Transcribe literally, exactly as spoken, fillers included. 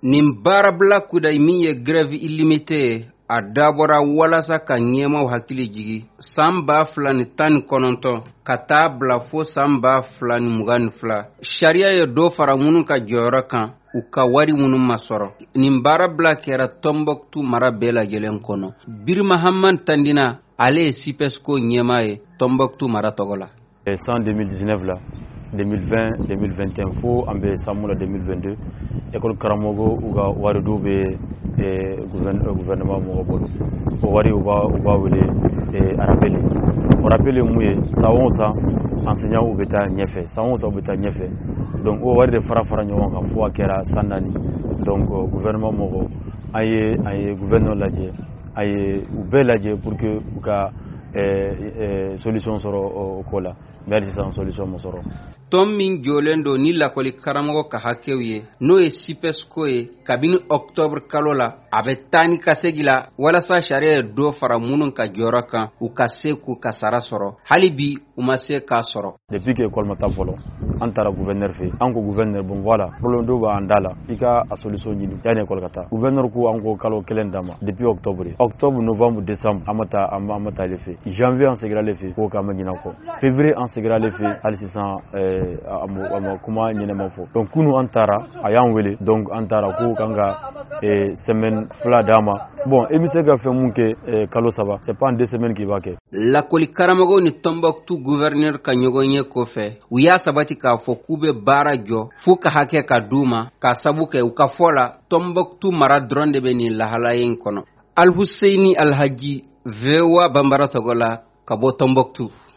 nin baarabila kuday min ye grève illimité a dabɔra walasa ka ɲɛmaw hakili jigi san ba fila ni tan ni kɔnɔntɔn ka taa bila fo san ba fila ni mugan ni fila sariya ye dɔ fara minnu ka jɔyɔrɔ kan u ka wari minnu ma sɔrɔ nin baarabila kɛra Tombouctou mara bɛɛ lajɛlen kɔnɔ. Birima Hamani Tandina ale ye Sipesco ɲɛmaa ye Tombouctou mara tɔgɔ la. San deux mille dix-neuf la deux mille vingt deux mille vingt et un fo an bɛ san mun la deux mille vingt-deux école karamɔgɔ u ka wari dɔw bɛ gouvernement mɔgɔ bolo o wari u b'a u b'a wele rappel o rappel ye mun ye san o san enseignant u bɛ taa ɲɛfɛ san o san u bɛ taa ɲɛfɛ donc o wari de fara fara ɲɔgɔn kan fo a kɛra san naani donc gouvernement mɔgɔ an ye an ye gouverneur lajɛ a ye u bɛɛ lajɛ pour que u ka solution sɔrɔ o ko la mais hali sisan solution ma sɔrɔ. Tɔn min jɔlen don ni lakɔli karamɔgɔ ka hakɛw ye n'o ye Sipesco ye kabini octobre kalo la a bɛ taa ni ka segi la walasa sariya ye dɔ fara minnu ka jɔyɔrɔ kan u ka se k'u ka sara sɔrɔ hali bi u ma se k'a sɔrɔ. Depuis que école ma taa fɔlɔ an taara gouverneur fɛ an ko gouverneur bon voilà problème dɔw b'an da la i ka a solution ɲini yanni école ka taa gouverneur ko an ko kalo kelen d'a ma depuis octobre octobre novembre décembre an ma taa an ma taa ale fɛ janvier an segira ale fɛ k'o k'an ma ɲinɛ kɔ février an segira ale fɛ hali sisan a ma kuma ɲɛnɛma fɔ donc kunu an taara a y'an wele donc an taara ko kan ka semaine fila d'a ma bon i bɛ se ka fɛn mun kɛ kalo saba c'est pas en deux semaines k'i b'a kɛ. Lakɔli karamɔgɔw ni Tombouctou gouverneur ka ɲɔgɔn ye kɔfɛ u y'a sabati k'a fɔ k'u bɛ baara jɔ f'u ka hakɛ ka d'u ma k'a sabu kɛ u ka fɔ la Tombouctou mara dɔrɔn de bɛ nin lahala in kɔnɔ. Alhusseini Alhaji V O A Bambara tɔgɔ la ka bɔ Tombouctou.